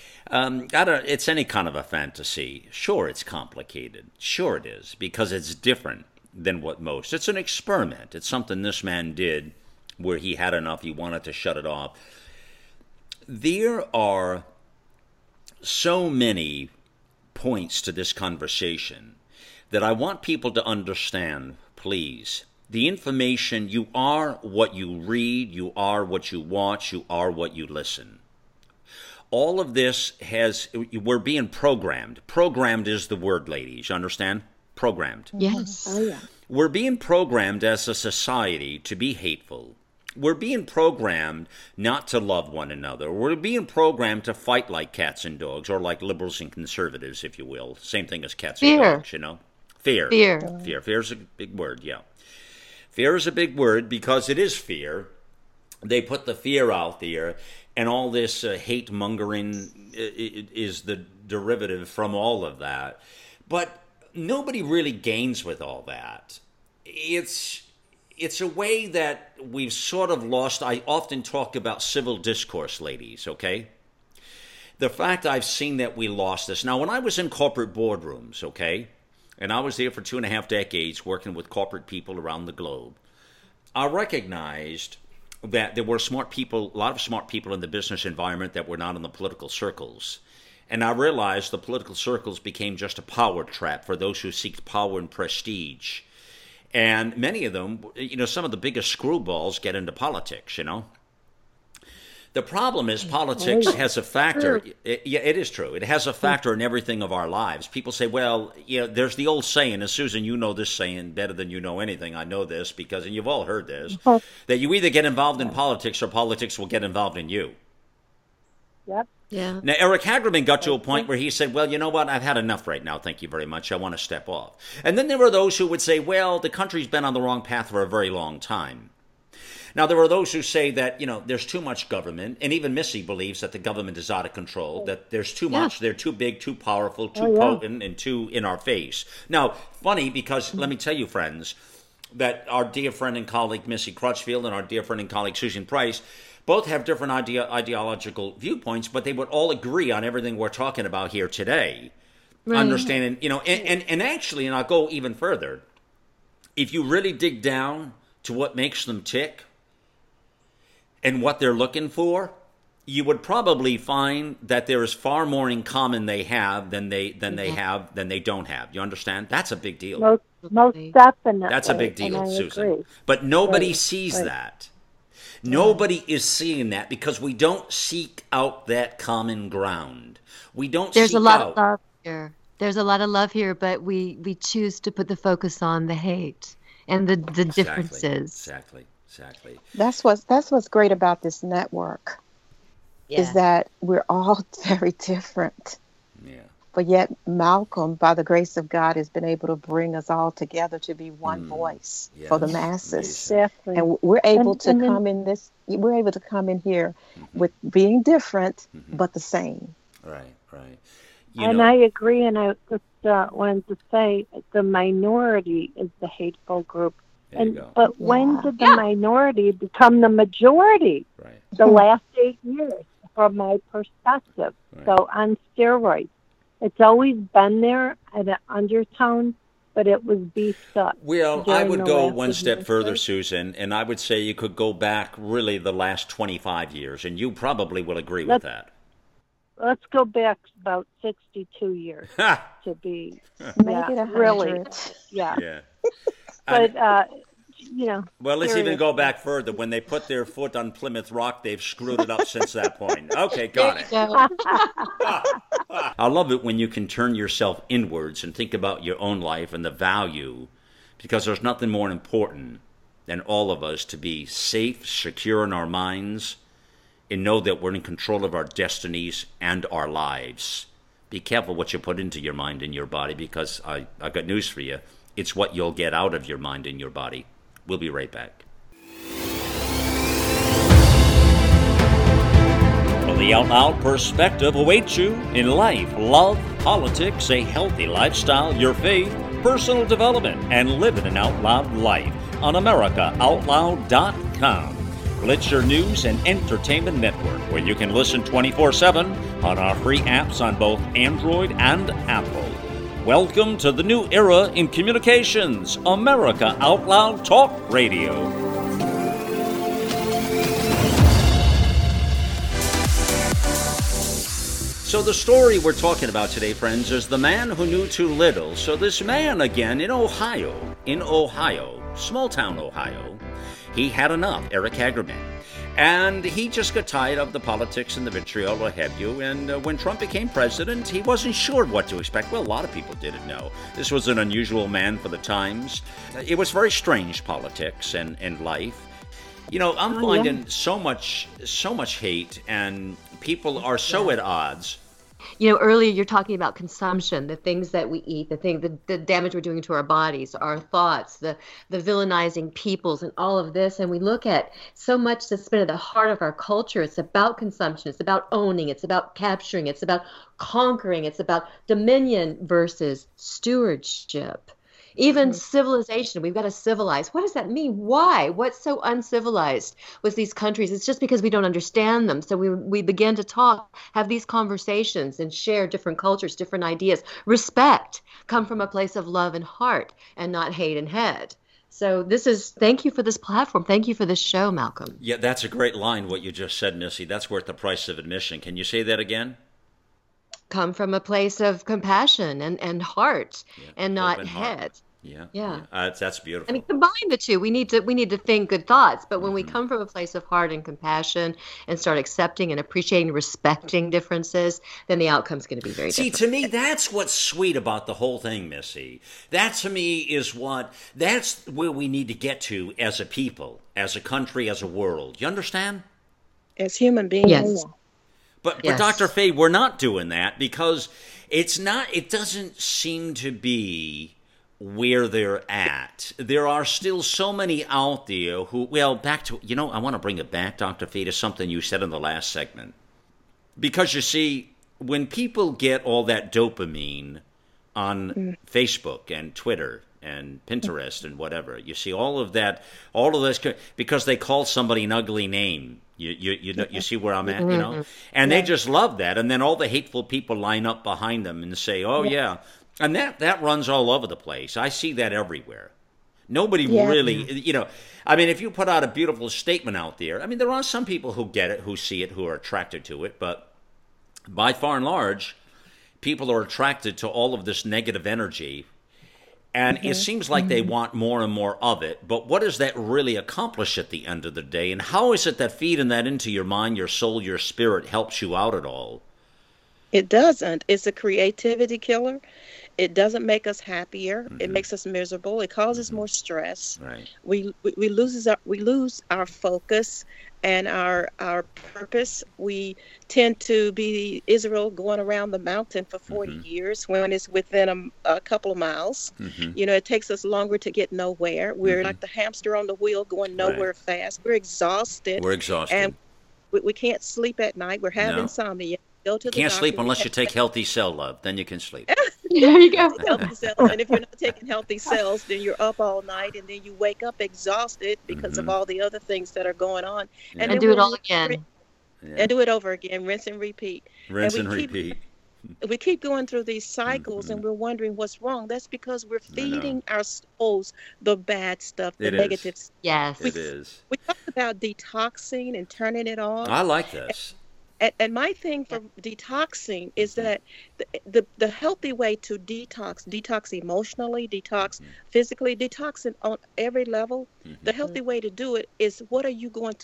It's any kind of a fantasy. Sure, it's complicated. Sure, it is, because it's different than what most. It's an experiment. It's something this man did where he had enough, he wanted to shut it off. There are so many points to this conversation that I want people to understand, please. The information, you are what you read, you are what you watch, you are what you listen. All of this we're being programmed. Programmed is the word, ladies. You understand? Programmed. Yes. Oh, yeah. We're being programmed as a society to be hateful. We're being programmed not to love one another. We're being programmed to fight like cats and dogs, or like liberals and conservatives, if you will. Same thing as cats and Fear. dogs, Fear. Fear. Fear. Fear is a big word, yeah. Fear is a big word because it is fear. They put the fear out there, and all this hate mongering is the derivative from all of that. But nobody really gains with all that. It's a way that we've sort of lost. I often talk about civil discourse, ladies, okay? The fact I've seen that we lost this. Now, when I was in corporate boardrooms, okay, and I was there for 2.5 decades working with corporate people around the globe, I recognized that there were smart people, a lot of smart people in the business environment that were not in the political circles. And I realized the political circles became just a power trap for those who seek power and prestige. And many of them, some of the biggest screwballs get into politics, The problem is politics has a factor. It is true. It has a factor in everything of our lives. People say, well, there's the old saying, and Susan, you know this saying better than you know anything. I know this because, and you've all heard this, that you either get involved in politics or politics will get involved in you. Yep. Yeah. Now, Eric Hagerman got to a point where he said, well, you know what? I've had enough right now. Thank you very much. I want to step off. And then there were those who would say, well, the country's been on the wrong path for a very long time. Now, there are those who say that, there's too much government, and even Missy believes that the government is out of control, that there's too much, they're too big, too powerful, too potent, and too in our face. Now, funny, because let me tell you, friends, that our dear friend and colleague Missy Crutchfield and our dear friend and colleague Susan Price both have different ideological viewpoints, but they would all agree on everything we're talking about here today. Right. Understanding, and actually, and I'll go even further, if you really dig down to what makes them tick and what they're looking for, you would probably find that there is far more in common they have than they don't have. You understand? That's a big deal. Most definitely. That's a big deal, Susan. Agree. But nobody sees that. Nobody is seeing that because we don't seek out that common ground. We don't. There's seek a lot out. of love here. There's a lot of love here, but we choose to put the focus on the hate and the differences. Exactly. That's what's great about this network. Is that we're all very different. Yeah. But yet Malcolm, by the grace of God, has been able to bring us all together to be one voice for the masses. And we're able to come in here with being different, but the same. Right. I agree. And wanted to say the minority is the hateful group. There you go. But when did the minority become the majority? Right. The last 8 years, from my perspective. Right. So on steroids, it's always been there at an undertone, but it was beefed up. Well, I would go last one step further, administration. Susan, and I would say you could go back really the last 25 years, and you probably will agree with that. Let's go back about 62 years to be Make it 100. really. Yeah. Yeah. But, Well, let's even seriously. go back further. When they put their foot on Plymouth Rock, they've screwed it up since that point. Okay, got it. So, I love it when you can turn yourself inwards and think about your own life and the value, because there's nothing more important than all of us to be safe, secure in our minds, and know that we're in control of our destinies and our lives. Be careful what you put into your mind and your body, because I've got news for you. It's what you'll get out of your mind and your body. We'll be right back. The Out Loud perspective awaits you in life, love, politics, a healthy lifestyle, your faith, personal development, and living an out loud life on AmericaOutloud.com. Well, it's your news and entertainment network where you can listen 24/7 on our free apps on both Android and Apple. Welcome to the new era in communications, America Out Loud Talk Radio. So the story we're talking about today, friends, is the man who knew too little. So this man, again, in Ohio, small town Ohio, he had enough, Eric Hagerman. And he just got tired of the politics and the vitriol, what have you. And when Trump became president, he wasn't sure what to expect. Well, a lot of people didn't know. This was an unusual man for the times. It was very strange politics and life. You know, I'm finding so much hate, and people are so at odds. Earlier you're talking about consumption, the things that we eat, the damage we're doing to our bodies, our thoughts, the villainizing peoples, and all of this. And we look at so much that's been at the heart of our culture. It's about consumption. It's about owning. It's about capturing. It's about conquering. It's about dominion versus stewardship. Even civilization, we've got to civilize. What does that mean? Why? What's so uncivilized with these countries? It's just because we don't understand them. So we begin to talk, have these conversations, and share different cultures, different ideas. Respect, come from a place of love and heart, and not hate and head. So thank you for this platform. Thank you for this show, Malcolm. Yeah, that's a great line, what you just said, Missy. That's worth the price of admission. Can you say that again? Come from a place of compassion and heart, and not head. Yeah. That's beautiful. I mean, combine the two. We need to think good thoughts. But when we come from a place of heart and compassion and start accepting and appreciating, respecting differences, then the outcome's going to be very different. See, to me, that's what's sweet about the whole thing, Missy. That, to me, that's where we need to get to as a people, as a country, as a world. You understand? As human beings. Yes. But Yes. Dr. Faye, we're not doing that, because it doesn't seem to be where they're at. There are still so many out there who, I want to bring it back, Dr. Faye, to something you said in the last segment. Because you see, when people get all that dopamine on Facebook and Twitter and Pinterest and whatever, you see all of this, because they call somebody an ugly name. You see where I'm at, and they just love that, and then all the hateful people line up behind them and say, "Oh yeah," and that runs all over the place. I see that everywhere. Nobody really, I mean, if you put out a beautiful statement out there, I mean, there are some people who get it, who see it, who are attracted to it, but by far and large, people are attracted to all of this negative energy. And it seems like they want more and more of it. But what does that really accomplish at the end of the day? And how is it that feeding that into your mind, your soul, your spirit helps you out at all? It doesn't. It's a creativity killer. It doesn't make us happier. It makes us miserable. It causes more stress. Right. We lose our focus and our purpose. We tend to be Israel going around the mountain for 40 years when it's within a couple of miles. It takes us longer to get nowhere. We're like the hamster on the wheel going nowhere fast. We're exhausted. And we can't sleep at night. We're having insomnia. Go to the can't doctor. sleep unless you take healthy cell love. Then you can sleep. There you go. Healthy cells. And if you're not taking healthy cells, then you're up all night, and then you wake up exhausted because of all the other things that are going on. Yeah. And then do it we'll all again. and do it over again, rinse and repeat. Rinse And and repeat. we keep going through these cycles, and we're wondering what's wrong. That's because we're feeding our souls the bad stuff, the It is. negative stuff. Yes. It is. We talk about detoxing and turning it off. I like this. And my thing for detoxing is that the healthy way to detox emotionally, detox physically, detoxing on every level. The healthy way to do it is what are you going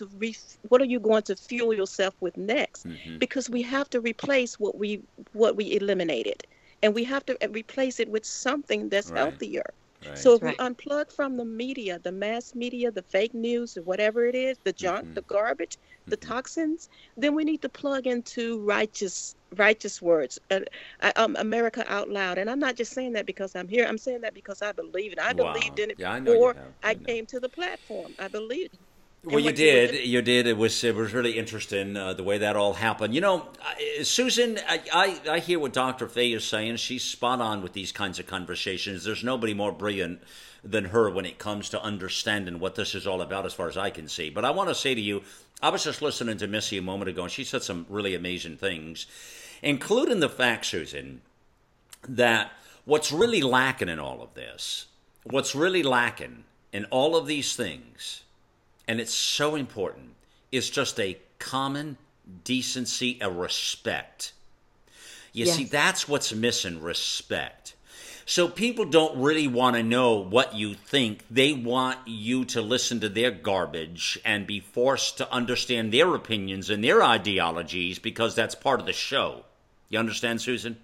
to fuel yourself with next? Because we have to replace what we eliminated, and we have to replace it with something that's healthier. Right. So if we unplug from the media, the mass media, the fake news, or whatever it is, the junk, the garbage, the toxins, then we need to plug into righteous words. America out loud. And I'm not just saying that because I'm here. I'm saying that because I believe it. I believed in it before I came to the platform. I believed it. Well, you did. It was really interesting the way that all happened. You know, Susan, I hear what Dr. Faye is saying. She's spot on with these kinds of conversations. There's nobody more brilliant than her when it comes to understanding what this is all about, as far as I can see. But I want to say to you, I was just listening to Missy a moment ago, and she said some really amazing things, including the fact, Susan, that what's really lacking in all of this, what's really lacking in all of these things, and it's so important, is just a common decency, a respect. You see, that's what's missing, respect. So people don't really want to know what you think. They want you to listen to their garbage and be forced to understand their opinions and their ideologies because that's part of the show. You understand, Susan?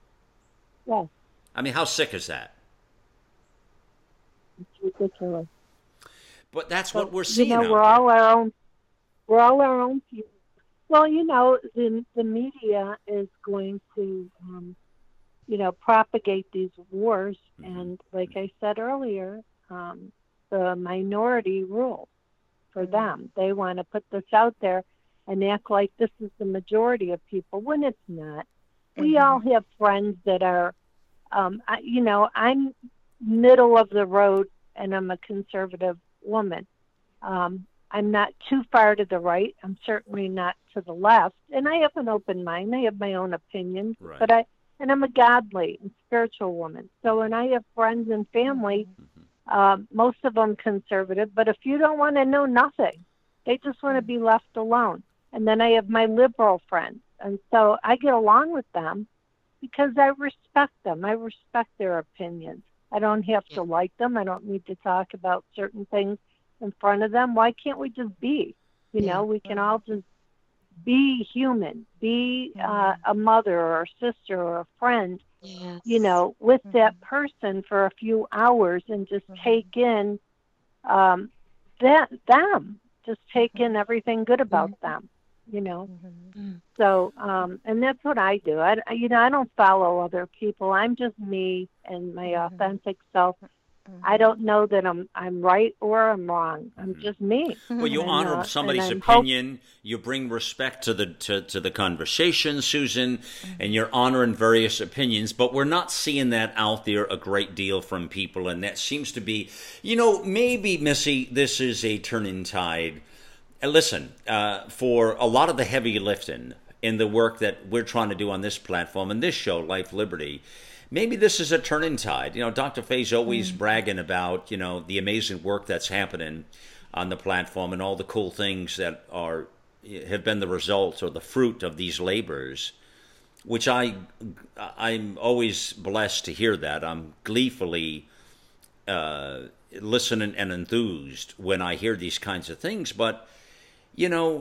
Yes. I mean, how sick is that? It's ridiculous. But that's what we're seeing. You know, we're all our own people. Well, you know, the media is going to, propagate these wars, and like I said earlier, the minority rule for them. They want to put this out there and act like this is the majority of people when it's not. We all have friends that are, I'm middle of the road, and I'm a conservative woman. I'm not too far to the right. I'm certainly not to the left. And I have an open mind. I have my own opinions. Right. But I'm a godly and spiritual woman. So when I have friends and family, most of them conservative, but a few don't want to know nothing. They just want to be left alone. And then I have my liberal friends. And so I get along with them because I respect them. I respect their opinions. I don't have to like them. I don't need to talk about certain things in front of them. Why can't we just be? We can all just be human, be a mother or a sister or a friend, with that person for a few hours and just take in just take in everything good about them, So, and that's what I do. I don't follow other people. I'm just me and my authentic self. I don't know that I'm right or I'm wrong. I'm just me. Well, you honor somebody's opinion. You bring respect to the conversation, Susan, and you're honoring various opinions. But we're not seeing that out there a great deal from people, and that seems to be, maybe, Missy, this is a turning tide. And listen, for a lot of the heavy lifting in the work that we're trying to do on this platform and this show, Life Liberty. Maybe this is a turning tide. Dr. Faye's always bragging about, the amazing work that's happening on the platform and all the cool things that have been the result or the fruit of these labors, which I'm always blessed to hear that. I'm gleefully listening and enthused when I hear these kinds of things. But, there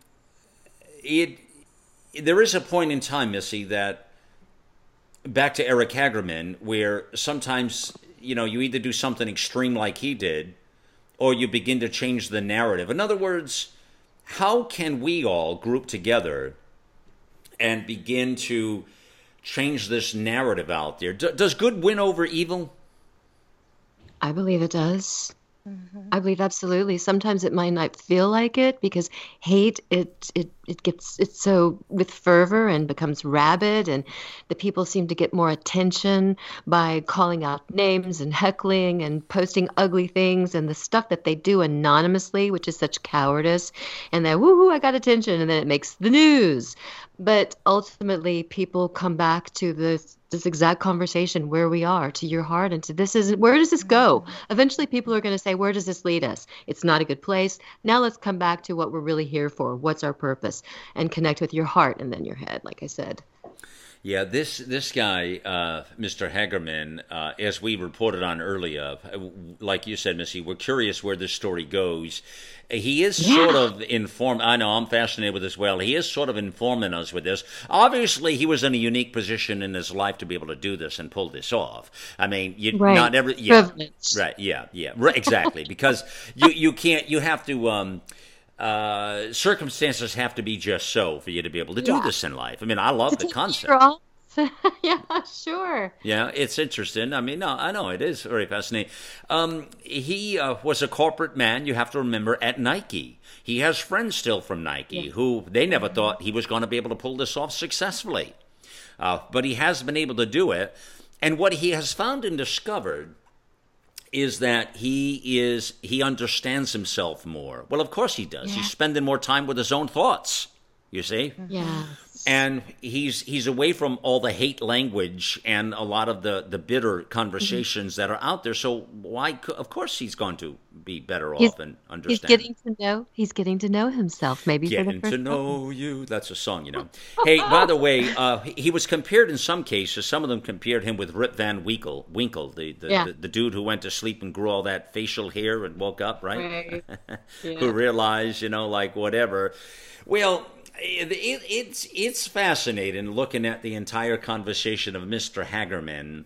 is a point in time, Missy, that back to Eric Hagerman, where sometimes, you either do something extreme like he did, or you begin to change the narrative. In other words, how can we all group together and begin to change this narrative out there? Does good win over evil? I believe it does. I believe absolutely. Sometimes it might not feel like it because hate it gets it's so with fervor and becomes rabid, and the people seem to get more attention by calling out names and heckling and posting ugly things and the stuff that they do anonymously, which is such cowardice. And then woohoo, I got attention, and then it makes the news. But ultimately, people come back to this exact conversation where we are, to your heart, and to this is where does this go? Eventually, people are going to say, where does this lead us? It's not a good place. Now let's come back to what we're really here for. What's our purpose? And connect with your heart and then your head, like I said. Yeah, this guy, Mr. Hagerman, as we reported on earlier, like you said, Missy, we're curious where this story goes. He is sort of I know, I'm fascinated with this as well. He is sort of informing us with this. Obviously, he was in a unique position in his life to be able to do this and pull this off. I mean, not every... Yeah, right, yeah, right, exactly. Because you can't, you have to... circumstances have to be just so for you to be able to do this in life. I mean, I love the concept. Yeah, sure. Yeah, it's interesting. I mean, no, I know it is very fascinating. He was a corporate man, you have to remember, at Nike. He has friends still from Nike who they never thought he was going to be able to pull this off successfully. But he has been able to do it. And what he has found and discovered is that he understands himself more. Well, of course he does. He's spending more time with his own thoughts, you see? Yeah. And he's away from all the hate language and a lot of the bitter conversations that are out there. So of course he's going to be better off and understand. He's getting to know himself, maybe. Getting to know you. That's a song, you know. Hey, by the way, he was compared in some cases. Some of them compared him with Rip Van Winkle, the dude who went to sleep and grew all that facial hair and woke up, right? Who realized, like whatever. Well, it's fascinating looking at the entire conversation of Mr. Hagerman.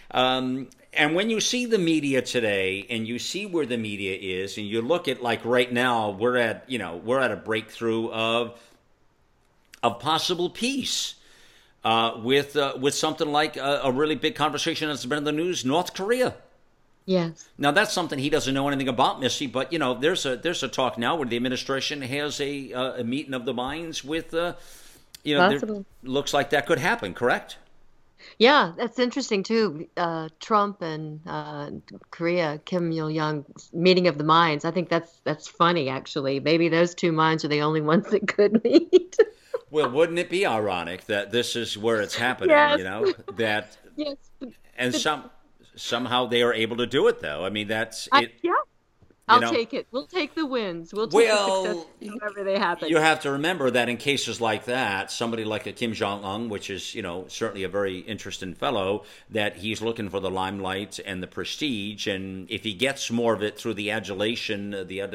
And when you see the media today and you see where the media is and you look at, like, right now, we're at a breakthrough of possible peace with something like a really big conversation that's been in the news, North Korea. Yes. Now, that's something he doesn't know anything about, Missy, but, there's a talk now where the administration has a meeting of the minds with, looks like that could happen, correct? Yeah, that's interesting, too. Trump and Korea, Kim Il-sung, meeting of the minds. I think that's funny, actually. Maybe those two minds are the only ones that could meet. Well, wouldn't it be ironic that this is where it's happening, that... Yes. And somehow they are able to do it, though. I mean, that's it. Yeah, I'll take it. We'll take the wins. We'll take the success whenever they happen. You have to remember that in cases like that, somebody like a Kim Jong-un, which is, certainly a very interesting fellow, that he's looking for the limelight and the prestige, and if he gets more of it through the adulation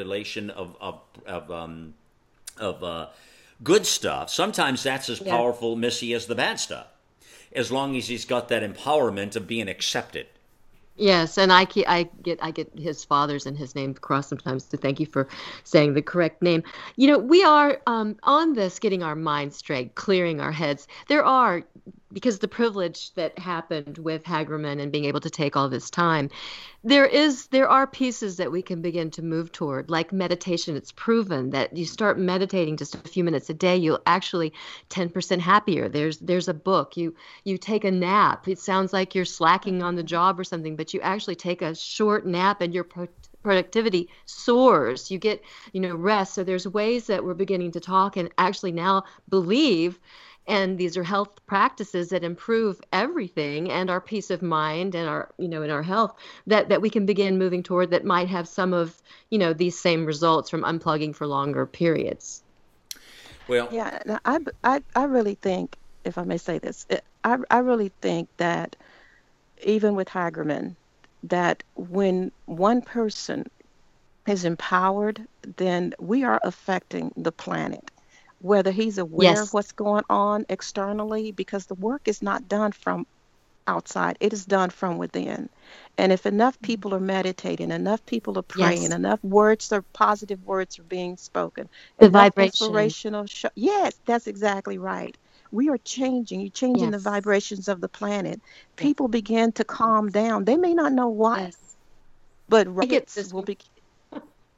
of good stuff, sometimes that's as powerful, Missy, as the bad stuff, as long as he's got that empowerment of being accepted. Yes, and I get his father's and his name crossed sometimes, to thank you for saying the correct name. We are on this, getting our minds straight, clearing our heads. There are, because the privilege that happened with Hagerman and being able to take all this time, there are pieces that we can begin to move toward, like meditation. It's proven that you start meditating just a few minutes a day, you'll actually 10% happier. There's a book. You take a nap. It sounds like you're slacking on the job or something, but you actually take a short nap and your productivity soars. You get, rest. So there's ways that we're beginning to talk and actually now believe. And these are health practices that improve everything and our peace of mind and our, in our health that we can begin moving toward, that might have some of, these same results from unplugging for longer periods. Well, yeah, I really think, if I may say this, I really think that even with Hagerman, that when one person is empowered, then we are affecting the planet. Whether he's aware of what's going on externally, because the work is not done from outside, it is done from within. And if enough people are meditating, enough people are praying, enough positive words are being spoken, the vibration, inspirational yes, that's exactly right. We are changing. You're changing the vibrations of the planet. People begin to calm down. They may not know why, but riots will be.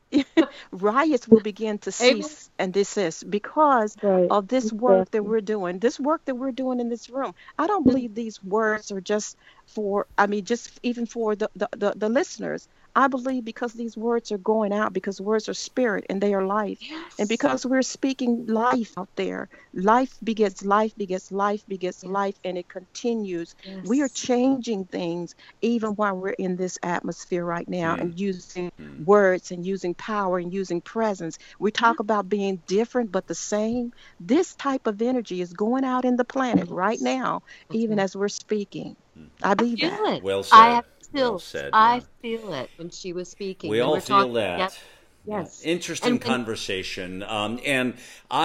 riots will begin to Amen. cease and desist because Right. of this work that Exactly. we're doing, this work that we're doing in this room. I don't believe these words are just for, I mean, just even for the listeners. I believe because these words are going out, because words are spirit and they are life. And Yes. because we're speaking life out there, life begets life, begets life, begets Yes. life, and it continues. We are Yes. changing things even while we're in this atmosphere right now Hmm. and using Hmm. words and using power and using presence. We talk about being different but the same. This type of energy is going out in the planet right Yes. now, That's even right. as we're speaking. I I believe feel that. it. Well I said. have Well chills. said. I Yeah. feel it when she was speaking. We We all were feel talking. Yes. that. Yeah. Yes. Interesting And when conversation. And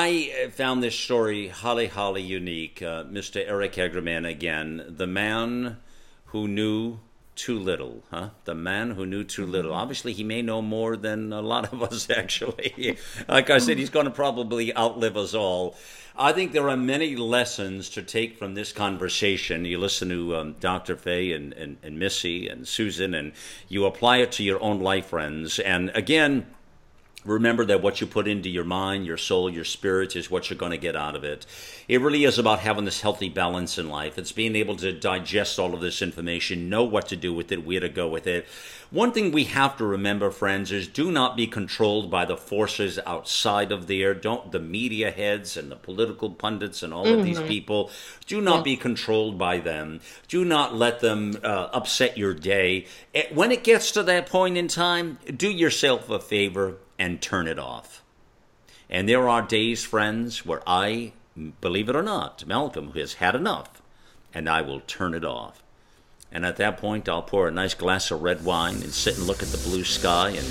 I found this story highly unique. Mr. Eric Egerman again, the man who knew too little, huh? The man who knew too little. Obviously, he may know more than a lot of us, actually. Like I said, he's going to probably outlive us all. I think there are many lessons to take from this conversation. You listen to Dr. Faye and Missy and Susan, and you apply it to your own life, friends. And again, remember that what you put into your mind, your soul, your spirit is what you're going to get out of it. It really is about having this healthy balance in life. It's being able to digest all of this information, know what to do with it, where to go with it. One thing we have to remember, friends, is do not be controlled by the forces outside of there. Don't, the media heads and the political pundits and all of these people, do not be yes. controlled by them. Do not let them upset your day. When it gets to that point in time, do yourself a favor and turn it off. And there are days, friends, where I, believe it or not, Malcolm has had enough, and I will turn it off. And at that point, I'll pour a nice glass of red wine and sit and look at the blue sky and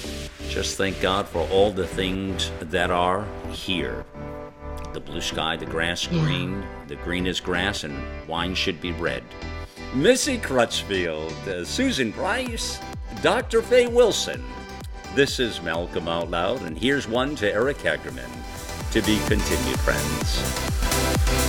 just thank God for all the things that are here. The blue sky, the grass Yeah. green, the green is grass, and wine should be red. Missy Crutchfield, Susan Price, Dr. Faye Wilson. This is Malcolm Out Loud, and here's one to Eric Hagerman. To be continued, friends.